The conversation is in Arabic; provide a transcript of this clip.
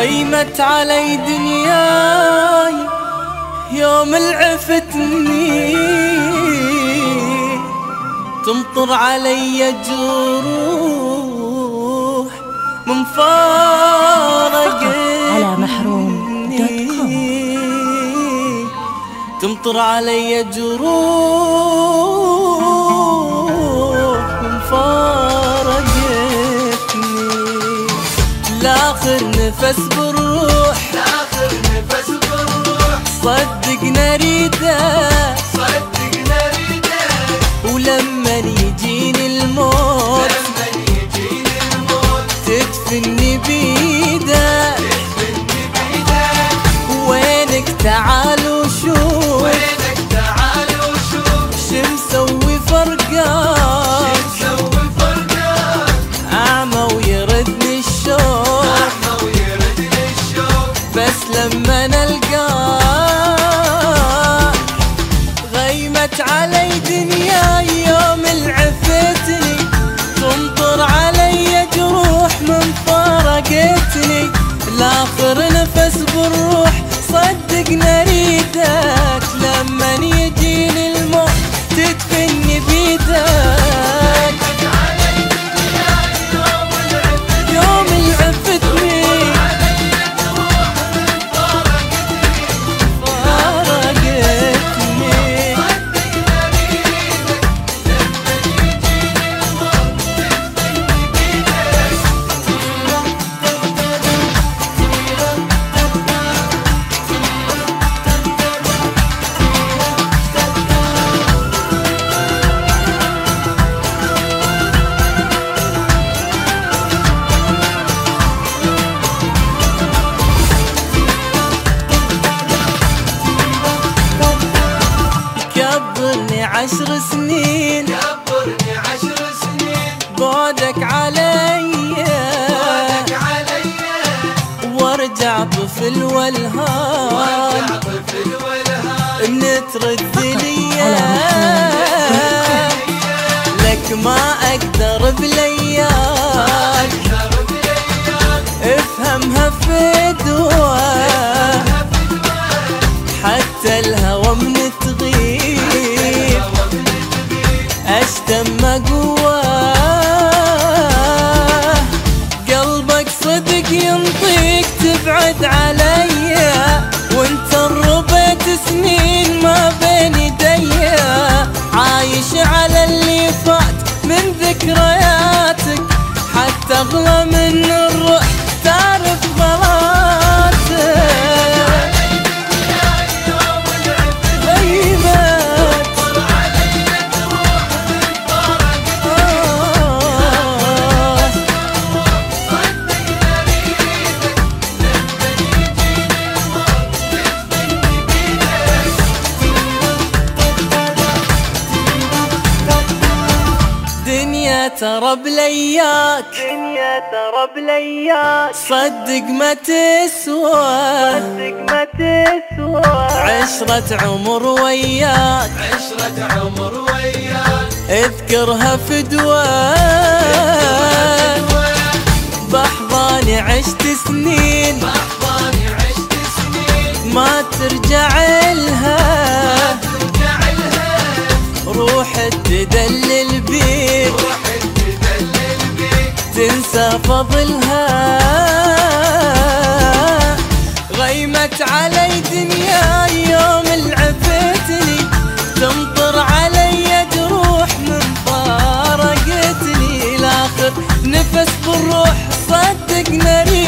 غيمت علي دنياي يوم العفتني، تمطر علي جروح من فارقتني على محروم.com. تمطر علي جروح من فارقتني، لاخر نفس بالروح، لاخر نفس بالروح، صدقنا ريده صدقنا ريده، ولما يجيني الموت لما يجيني الموت تدفني بيده، تدفني بيدك. وينك تعال وشوف، وينك تعال وشوف شمسوي فرقان، مسوي فرقان، أعمى ويردني الشوق، أحمى ويردني الشوق. بس لما نلقاه غيمت علي دنياي يوم العفتني، تمطر علي جروح من فارقتني، لاخر نفس بالروح صدقنا ريدك، لما يجيني الموت تدفني بيدك. يوم العفتني فارقتني، كبرني 10 سنين، كبرني 10 سنين، بعدك علي بعدك علي، وارجع طفل والهان، وارجع طفل والهان. نترد ليا لك ما اقدر بلياك، درب لياك افهمها فدوة، حتى الهوى من تغيب اشتم قواه، قلبك صدق ينطيك تبعد عليا، وانت ربيت سنين ما بين يديا، عايش على اللي فات من ذكرياتك، حتى اغلى من الروح تعرف غلاتك. دنيا ترى بلياك، دنيا ترى بلياك، صدق ما تسوى، صدق ما تسوى، عشرة عمر وياك، عشرة عمر وياك، اذكرها فدوى، بأحضاني عشت سنين، بأحضاني عشت سنين، ما ترجع لها، ترجع لها، روح تدلل بيك، روح تدلل بيك، تنسى فضلها. غيمت علي دنياي يوم العفتني، تمطر علي جروح من فارقتني، لاخر نفس بالروح صدقنا ريدك.